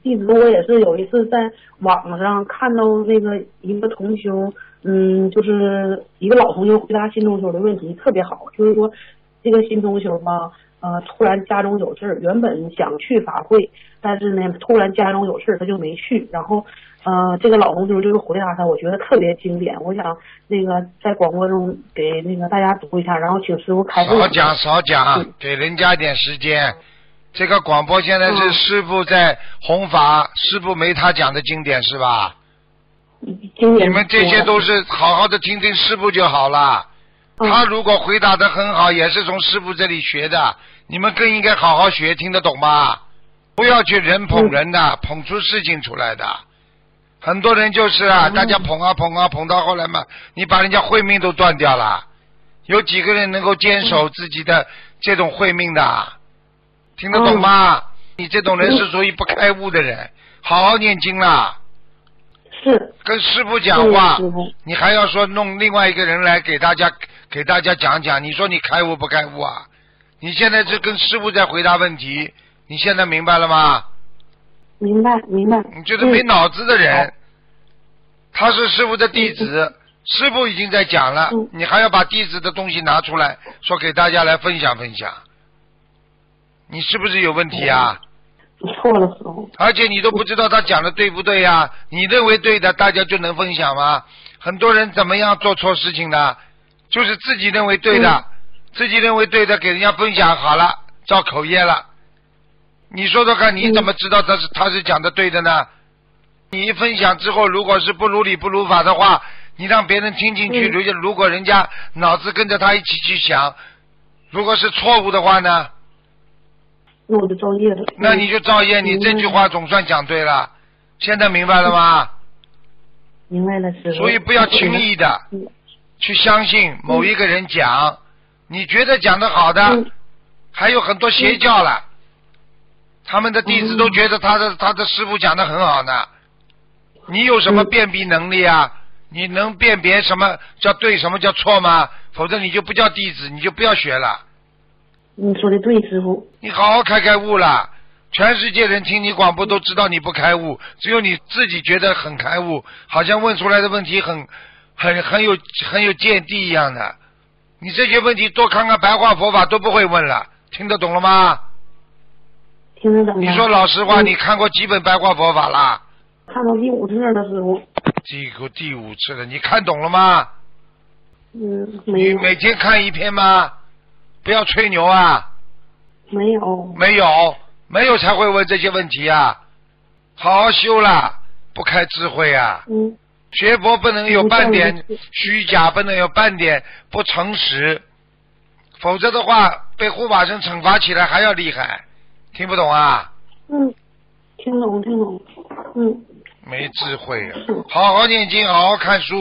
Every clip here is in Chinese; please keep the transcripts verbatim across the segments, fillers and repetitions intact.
弟子，我也是有一次在网上看到那个一个同修，嗯，就是一个老同修回答新同修的问题特别好，就是说这个新同修吧，呃，突然家中有事儿，原本想去法会，但是呢，突然家中有事儿，他就没去。然后，呃，这个老同修就是回答他，我觉得特别经典。我想那个在广播中给那个大家读一下，然后请师傅开示。 少讲少讲，给人家点时间。这个广播现在是师傅在弘法，嗯、师傅没他讲的经典是吧？ 经典。 你们这些都是好好的听听师傅就好了。嗯、他如果回答的很好，也是从师傅这里学的。你们更应该好好学，听得懂吗？不要去人捧人的，嗯、捧出事情出来的。很多人就是啊，嗯、大家捧啊捧啊捧到后来嘛，你把人家慧命都断掉了。有几个人能够坚守自己的这种慧命的？听得懂吗？嗯、你这种人是属于不开悟的人，好好念经啦。 是。 跟师父讲话，你还要说弄另外一个人来给大家给大家讲讲，你说你开悟不开悟啊？你现在是跟师父在回答问题，你现在明白了吗？ 明白明白。 你就是没脑子的人，嗯、他是师父的弟子，嗯、师父已经在讲了，嗯、你还要把弟子的东西拿出来说给大家来分享分享。你是不是有问题啊？ 错了，师傅。 而且你都不知道他讲的对不对呀？你认为对的，大家就能分享吗？很多人怎么样做错事情的，就是自己认为对的，嗯、自己认为对的，给人家分享好了，造口业了。你说说看，你怎么知道他是、嗯、他是讲的对的呢？你一分享之后，如果是不如理不如法的话，你让别人听进去，嗯、如果人家脑子跟着他一起去想，如果是错误的话呢？ 那我就造业了。 那你就造业，你这句话总算讲对了。现在明白了吗？ 明白了，师傅。 所以不要轻易的去相信某一个人讲，嗯、你觉得讲的好的，嗯、还有很多邪教了，嗯、他们的弟子都觉得他的、嗯、他的师父讲的很好呢。你有什么辨别能力啊？嗯、你能辨别什么叫对，什么叫错吗？否则你就不叫弟子，你就不要学了。 你说的对，师傅。 你好好开开悟了，全世界人听你广播都知道你不开悟，只有你自己觉得很开悟，好像问出来的问题很很很有很有见地一样的。你这些问题多看看白话佛法都不会问了，听得懂了吗？ 听得懂。 你说老实话， 嗯、 你看过几本白话佛法啦？ 看到第五次了，师傅。 这个第五次了，你看懂了吗？ 嗯，没有。 你每天看一篇吗？不要吹牛啊！ 没有， 没有，没有才会问这些问题啊！好好修啦，不开智慧啊！ 嗯， 学佛不能有半点虚假，不能有半点不诚实，否则的话被护法神惩罚起来还要厉害。听不懂啊？ 嗯，听懂听懂。嗯， 没智慧啊！好好念经，好好看书。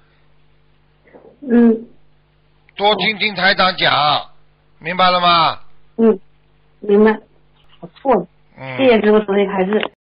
嗯， 多听听台长讲。明白了吗？ 嗯，明白。我错了。 嗯， 谢谢师傅慈悲开示。